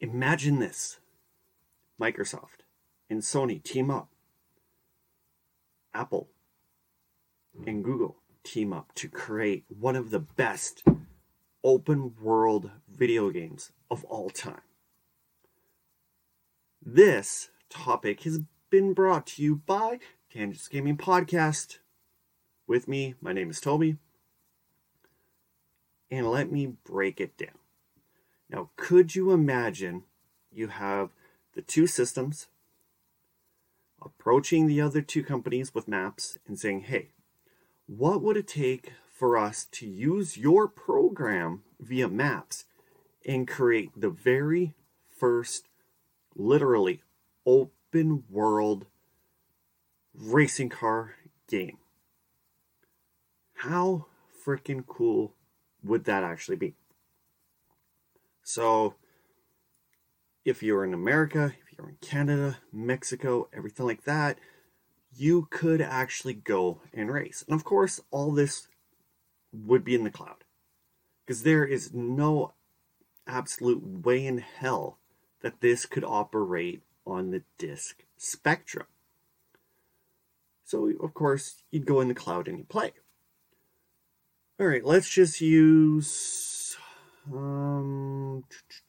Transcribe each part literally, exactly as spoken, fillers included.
Imagine this. Microsoft and Sony team up. Apple and Google team up to create one of the best open world video games of all time. This topic has been brought to you by Tangents Gaming Podcast. With me, my name is Toby. And let me break it down. Now, could you imagine you have the two systems approaching the other two companies with maps and saying, hey, what would it take for us to use your program via maps and create the very first, literally, open world racing car game? How freaking cool would that actually be? So, if you're in America, if you're in Canada, Mexico, everything like that, you could actually go and race. And of course, all this would be in the cloud. Because there is no absolute way in hell that this could operate on the disk spectrum. So, of course, you'd go in the cloud and you play. All right, let's just use um,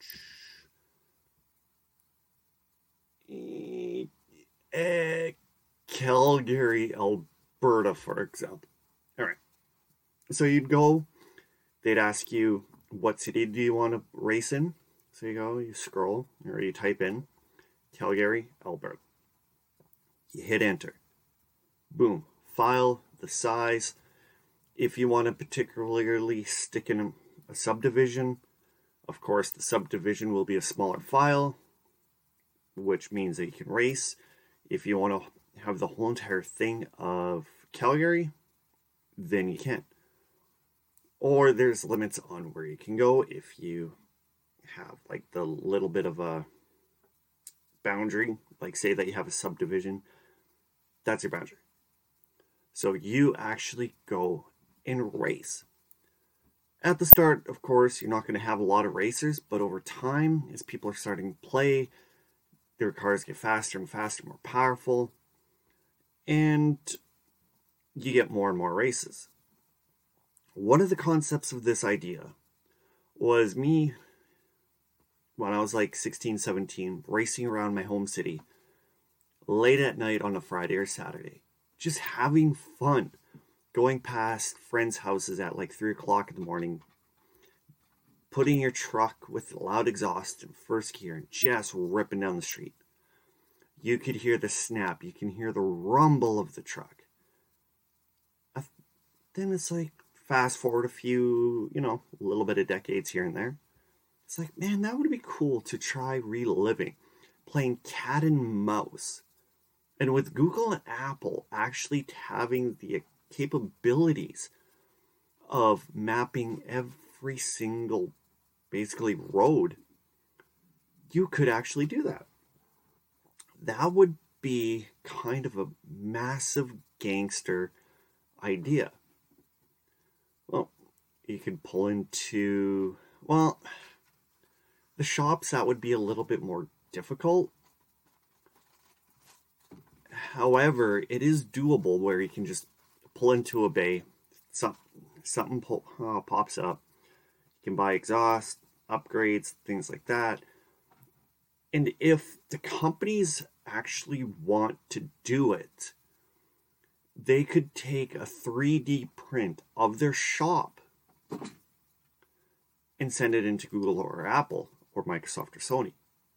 uh, Calgary, Alberta, for example. All right, so you'd go, they'd ask you, what city do you want to race in? So you go, you scroll, or you type in Calgary, Alberta. You hit enter. Boom, file, the size. If you want to particularly stick in a subdivision, of course, the subdivision will be a smaller file, which means that you can race. If you want to have the whole entire thing of Calgary, then you can. Or there's limits on where you can go if you have like the little bit of a boundary, like say that you have a subdivision, that's your boundary. So you actually go and race. At the start, of course, you're not going to have a lot of racers, but over time, as people are starting to play, their cars get faster and faster, more powerful, and you get more and more races. One of the concepts of this idea was me, when I was like sixteen, seventeen, racing around my home city late at night on a Friday or Saturday, just having fun. Going past friends' houses at like three o'clock in the morning, putting your truck with loud exhaust in first gear and just ripping down the street. You could hear the snap. You can hear the rumble of the truck. Then it's like, fast forward a few, you know, a little bit of decades here and there. It's like, man, that would be cool to try reliving, playing cat and mouse. And with Google and Apple actually having the capabilities of mapping every single basically road, you could actually do that. That would be kind of a massive gangster idea. Well, you could pull into, well, the shops, that would be a little bit more difficult. However, it is doable where you can just pull into a bay, some, something po- uh, pops up. You can buy exhaust, upgrades, things like that. And if the companies actually want to do it, they could take a three D print of their shop and send it into Google or Apple or Microsoft or Sony.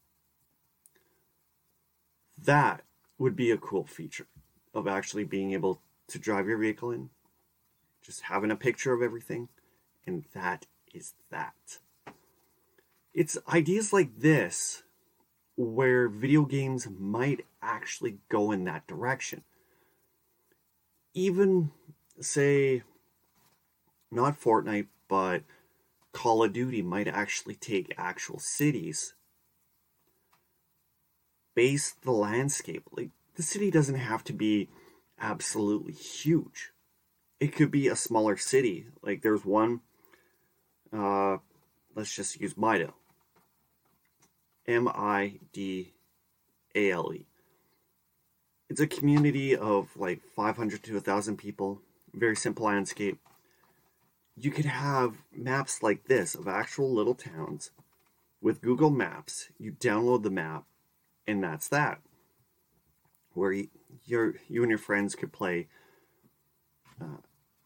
That would be a cool feature of actually being able to drive your vehicle in, just having a picture of everything, and that is that. It's ideas like this where video games might actually go in that direction. Even, say, not Fortnite, but Call of Duty might actually take actual cities, base the landscape. Like, the city doesn't have to be absolutely huge. It could be a smaller city. Like there's one, uh, let's just use Mido. M I D A L E. It's a community of like five hundred to one thousand people. Very simple landscape. You could have maps like this of actual little towns with Google Maps. You download the map, and that's that. Where you, you're, you and your friends could play uh,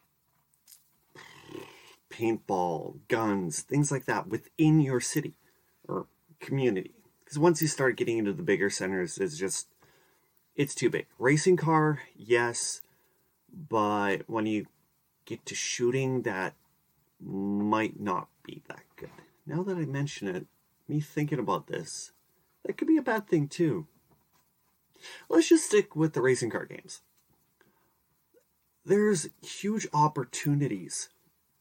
paintball, guns, things like that within your city or community. Because once you start getting into the bigger centers, it's just, it's too big. Racing car, yes, but when you get to shooting, that might not be that good. Now that I mention it, me thinking about this, that could be a bad thing too. Let's just stick with the racing car games. There's huge opportunities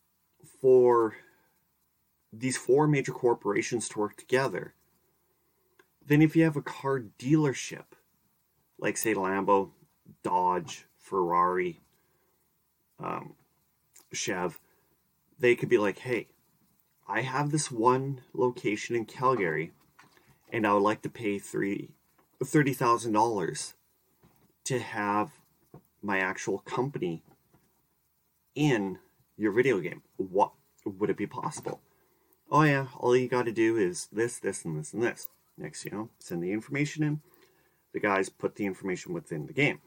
for these four major corporations to work together. Then if you have a car dealership, like say Lambo, Dodge, Ferrari, um, Chev, they could be like, hey, I have this one location in Calgary, and I would like to pay three, thirty thousand dollars to have my actual company in your video game. What would it be possible? Oh yeah, all you got to do is this, this, and this, and this. Next, you know, send the information in. The guys put the information within the game.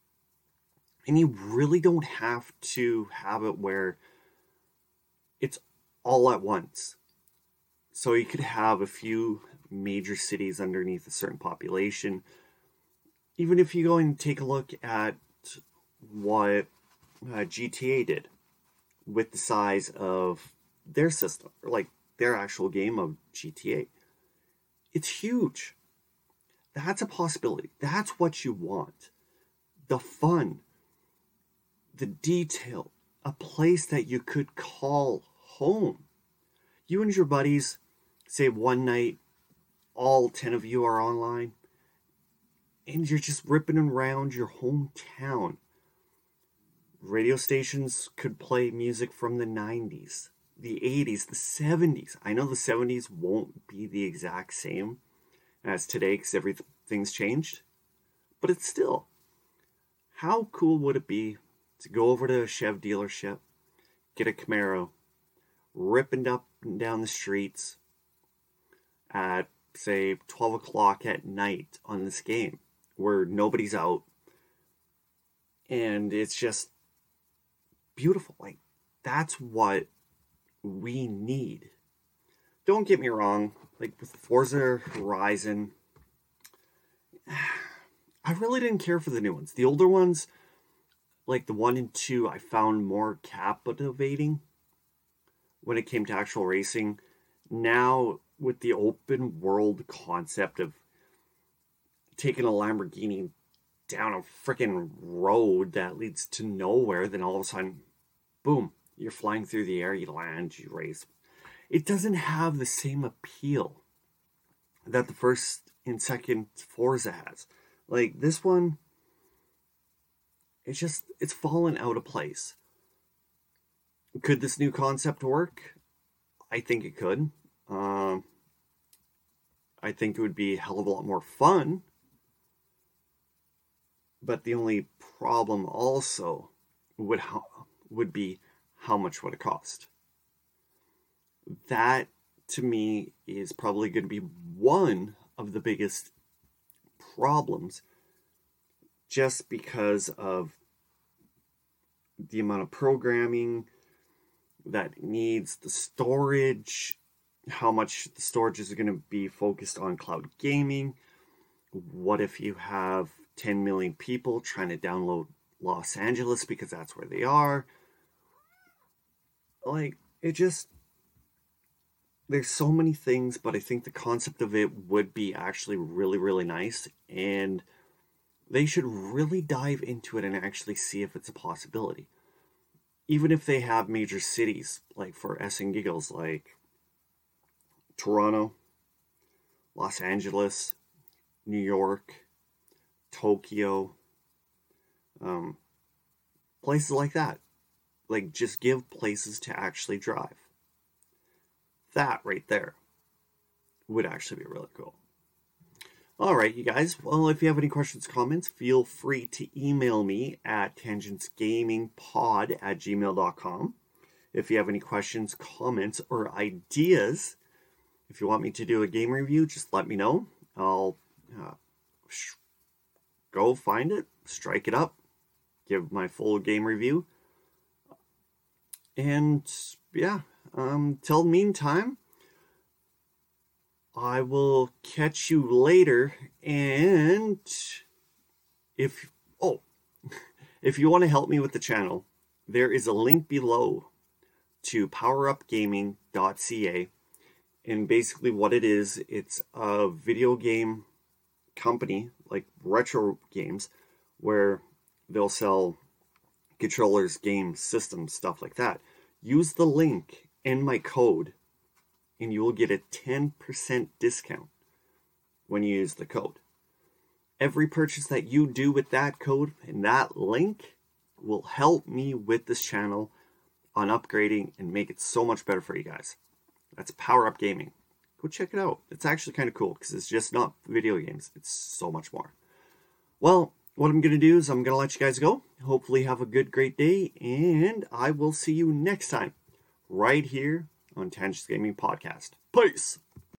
And you really don't have to have it where it's all at once. So you could have a few major cities underneath a certain population. Even if you go and take a look at what uh, G T A did with the size of their system, or like their actual game of G T A. It's huge. That's a possibility. That's what you want. The fun, the detail, a place that you could call home. You and your buddies, say one night, all ten of you are online, and you're just ripping around your hometown. Radio stations could play music from the nineties, the eighties, the seventies. I know the seventies won't be the exact same as today because everything's changed, but it's still, how cool would it be to go over to a Chev dealership, get a Camaro, ripping up and down the streets at, say, twelve o'clock at night on this game where nobody's out, and it's just beautiful. Like, that's what we need. Don't get me wrong, like with Forza Horizon, I really didn't care for the new ones. The older ones, like the one and two, I found more captivating when it came to actual racing. Now, with the open world concept of taking a Lamborghini down a freaking road that leads to nowhere, then all of a sudden, boom, you're flying through the air, you land, you race. It doesn't have the same appeal that the first and second Forza has. Like, this one, it's just, it's fallen out of place. Could this new concept work? I think it could. Um, I think it would be a hell of a lot more fun. But the only problem also would ha- would be how much would it cost. That, to me, is probably going to be one of the biggest problems, just because of the amount of programming that needs, the storage, how much the storage is going to be focused on cloud gaming. What if you have ten million people trying to download Los Angeles because that's where they are? Like, it just, there's so many things, but I think the concept of it would be actually really, really nice, and they should really dive into it and actually see if it's a possibility. Even if they have major cities, like for S and Giggles, like Toronto, Los Angeles, New York, Tokyo, um, places like that. Like, just give places to actually drive. That right there would actually be really cool. All right, you guys. Well, if you have any questions, comments, feel free to email me at tangentsgamingpod at gmail dot com. If you have any questions, comments, or ideas, if you want me to do a game review, just let me know. I'll uh, sh- go find it, strike it up, give my full game review. And yeah, um, till meantime, I will catch you later. And if, oh, if you want to help me with the channel, there is a link below to power up gaming dot c a. And basically what it is, it's a video game company, like retro games, where they'll sell controllers, games, systems, stuff like that. Use the link and my code, and you will get a ten percent discount when you use the code. Every purchase that you do with that code and that link will help me with this channel on upgrading and make it so much better for you guys. That's Power Up Gaming. Go check it out. It's actually kind of cool because it's just not video games. It's so much more. Well, what I'm going to do is I'm going to let you guys go. Hopefully have a good, great day, and I will see you next time right here on Tangents Gaming Podcast. Peace!